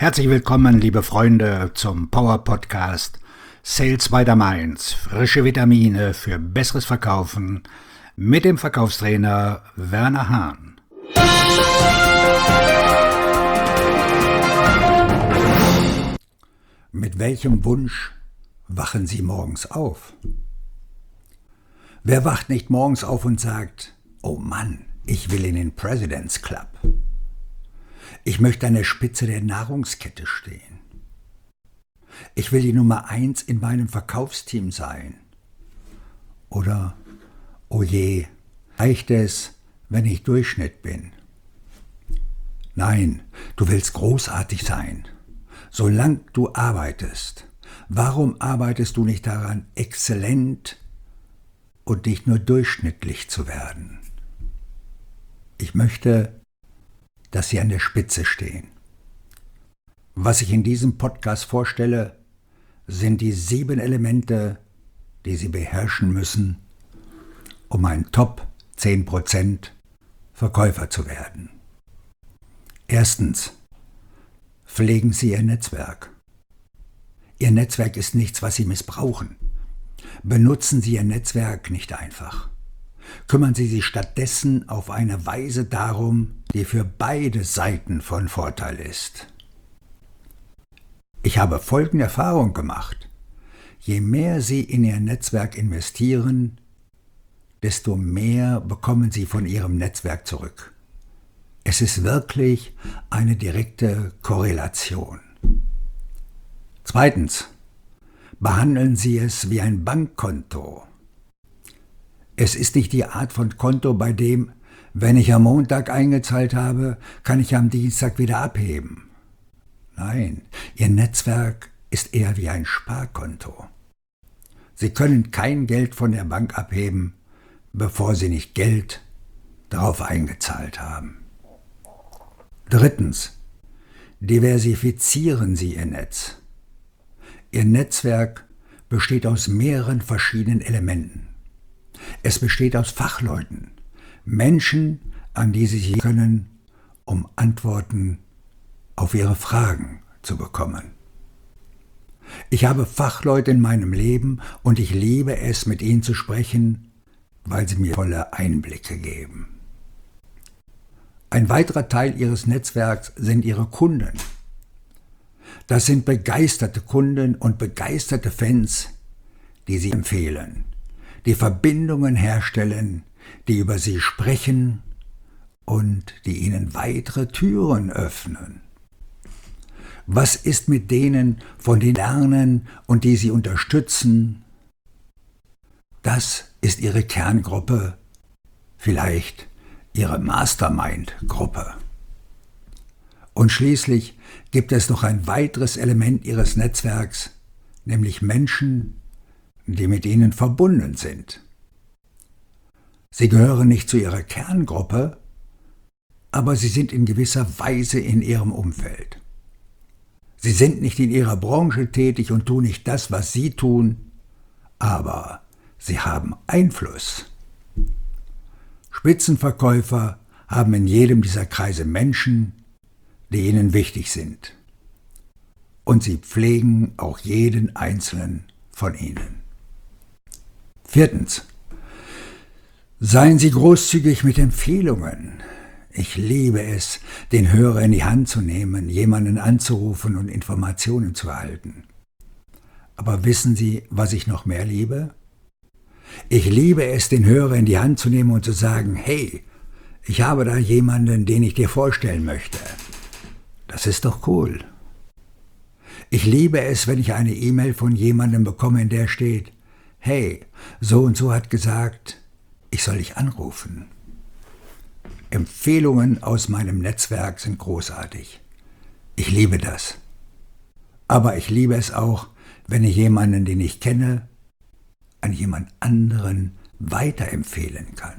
Herzlich willkommen, liebe Freunde, zum Power Podcast Sales by the Mainz. Frische Vitamine für besseres Verkaufen mit dem Verkaufstrainer Werner Hahn. Mit welchem Wunsch wachen Sie morgens auf? Wer wacht nicht morgens auf und sagt, oh Mann, ich will in den President's Club. Ich möchte an der Spitze der Nahrungskette stehen. Ich will die Nummer 1 in meinem Verkaufsteam sein. Oder, oh je, reicht es, wenn ich Durchschnitt bin? Nein, du willst großartig sein. Solange du arbeitest, warum arbeitest du nicht daran, exzellent und nicht nur durchschnittlich zu werden? Ich möchte, dass Sie an der Spitze stehen. Was ich in diesem Podcast vorstelle, sind die 7 Elemente, die Sie beherrschen müssen, um ein Top 10% Verkäufer zu werden. Erstens, pflegen Sie Ihr Netzwerk. Ihr Netzwerk ist nichts, was Sie missbrauchen. Benutzen Sie Ihr Netzwerk nicht einfach. Kümmern Sie sich stattdessen auf eine Weise darum, die für beide Seiten von Vorteil ist. Ich habe folgende Erfahrung gemacht. Je mehr Sie in Ihr Netzwerk investieren, desto mehr bekommen Sie von Ihrem Netzwerk zurück. Es ist wirklich eine direkte Korrelation. Zweitens, behandeln Sie es wie ein Bankkonto. Es ist nicht die Art von Konto, bei dem, wenn ich am Montag eingezahlt habe, kann ich am Dienstag wieder abheben. Nein, Ihr Netzwerk ist eher wie ein Sparkonto. Sie können kein Geld von der Bank abheben, bevor Sie nicht Geld darauf eingezahlt haben. Drittens, diversifizieren Sie Ihr Netz. Ihr Netzwerk besteht aus mehreren verschiedenen Elementen. Es besteht aus Fachleuten, Menschen, an die Sie sich können, um Antworten auf Ihre Fragen zu bekommen. Ich habe Fachleute in meinem Leben und ich liebe es, mit ihnen zu sprechen, weil sie mir volle Einblicke geben. Ein weiterer Teil Ihres Netzwerks sind Ihre Kunden. Das sind begeisterte Kunden und begeisterte Fans, die Sie empfehlen, die Verbindungen herstellen, die über Sie sprechen und die Ihnen weitere Türen öffnen. Was ist mit denen, von denen Sie lernen und die Sie unterstützen? Das ist Ihre Kerngruppe, vielleicht Ihre Mastermind-Gruppe. Und schließlich gibt es noch ein weiteres Element Ihres Netzwerks, nämlich Menschen, die mit Ihnen verbunden sind. Sie gehören nicht zu Ihrer Kerngruppe, aber Sie sind in gewisser Weise in Ihrem Umfeld. Sie sind nicht in Ihrer Branche tätig und tun nicht das, was Sie tun, aber Sie haben Einfluss. Spitzenverkäufer haben in jedem dieser Kreise Menschen, die ihnen wichtig sind. Und sie pflegen auch jeden einzelnen von ihnen. Viertens. Seien Sie großzügig mit Empfehlungen. Ich liebe es, den Hörer in die Hand zu nehmen, jemanden anzurufen und Informationen zu erhalten. Aber wissen Sie, was ich noch mehr liebe? Ich liebe es, den Hörer in die Hand zu nehmen und zu sagen, hey, ich habe da jemanden, den ich dir vorstellen möchte. Das ist doch cool. Ich liebe es, wenn ich eine E-Mail von jemandem bekomme, in der steht, hey, so und so hat gesagt, ich soll dich anrufen. Empfehlungen aus meinem Netzwerk sind großartig. Ich liebe das. Aber ich liebe es auch, wenn ich jemanden, den ich kenne, an jemand anderen weiterempfehlen kann.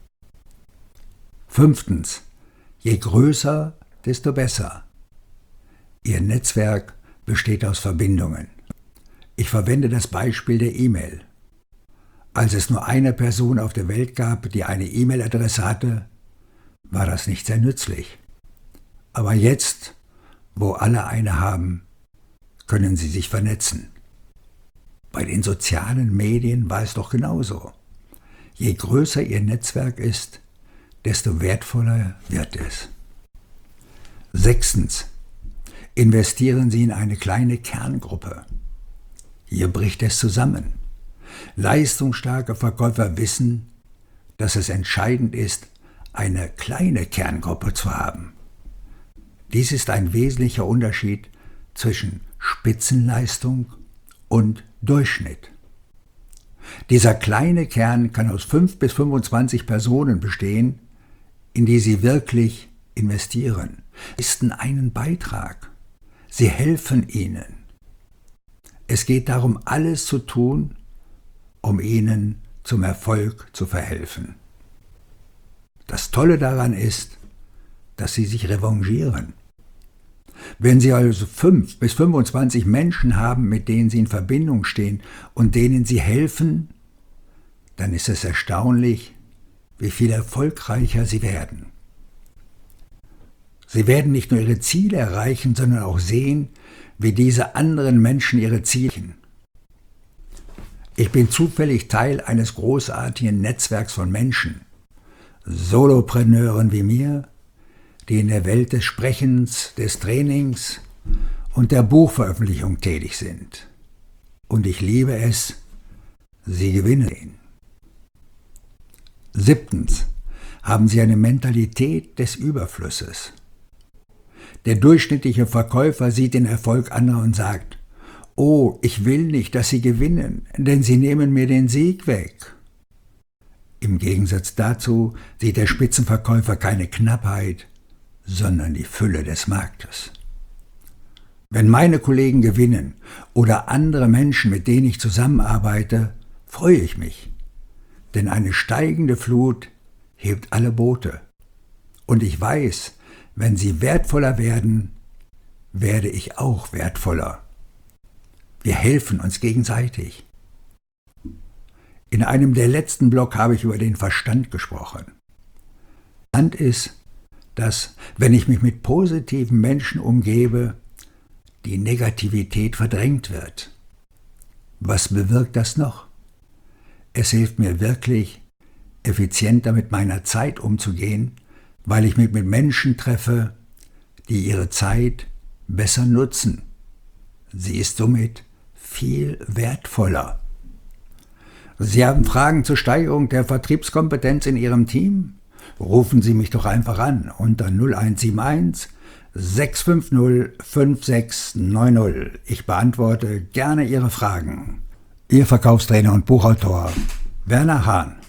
Fünftens. Je größer, desto besser. Ihr Netzwerk besteht aus Verbindungen. Ich verwende das Beispiel der E-Mail. Als es nur eine Person auf der Welt gab, die eine E-Mail-Adresse hatte, war das nicht sehr nützlich. Aber jetzt, Wo alle eine haben, können sie sich vernetzen. Bei den sozialen Medien war es doch genauso. Je größer ihr Netzwerk ist, desto wertvoller wird es. 6. Investieren Sie in eine kleine Kerngruppe. Hier bricht es zusammen. Leistungsstarke Verkäufer wissen, dass es entscheidend ist, eine kleine Kerngruppe zu haben. Dies ist ein wesentlicher Unterschied zwischen Spitzenleistung und Durchschnitt. Dieser kleine Kern kann aus 5 bis 25 Personen bestehen, in die Sie wirklich investieren, leisten einen Beitrag. Sie helfen Ihnen. Es geht darum, alles zu tun, um Ihnen zum Erfolg zu verhelfen. Das Tolle daran ist, dass Sie sich revanchieren. Wenn Sie also 5 bis 25 Menschen haben, mit denen Sie in Verbindung stehen und denen Sie helfen, dann ist es erstaunlich, wie viel erfolgreicher Sie werden. Sie werden nicht nur Ihre Ziele erreichen, sondern auch sehen, wie diese anderen Menschen ihre Ziele erreichen. Ich bin zufällig Teil eines großartigen Netzwerks von Menschen, Solopreneuren wie mir, die in der Welt des Sprechens, des Trainings und der Buchveröffentlichung tätig sind. Und ich liebe es, sie gewinnen sehen. 7. Haben Sie eine Mentalität des Überflusses. Der durchschnittliche Verkäufer sieht den Erfolg anderer und sagt: Oh, ich will nicht, dass Sie gewinnen, denn Sie nehmen mir den Sieg weg. Im Gegensatz dazu sieht der Spitzenverkäufer keine Knappheit, sondern die Fülle des Marktes. Wenn meine Kollegen gewinnen oder andere Menschen, mit denen ich zusammenarbeite, freue ich mich, denn eine steigende Flut hebt alle Boote. Und ich weiß, wenn sie wertvoller werden, werde ich auch wertvoller. Wir helfen uns gegenseitig. In einem der letzten Blog habe ich über den Verstand gesprochen. Interessant ist, dass, wenn ich mich mit positiven Menschen umgebe, die Negativität verdrängt wird. Was bewirkt das noch? Es hilft mir wirklich, effizienter mit meiner Zeit umzugehen, weil ich mich mit Menschen treffe, die ihre Zeit besser nutzen. Sie ist somit viel wertvoller. Sie haben Fragen zur Steigerung der Vertriebskompetenz in Ihrem Team? Rufen Sie mich doch einfach an unter 0171 650 5690. Ich beantworte gerne Ihre Fragen. Ihr Verkaufstrainer und Buchautor Werner Hahn.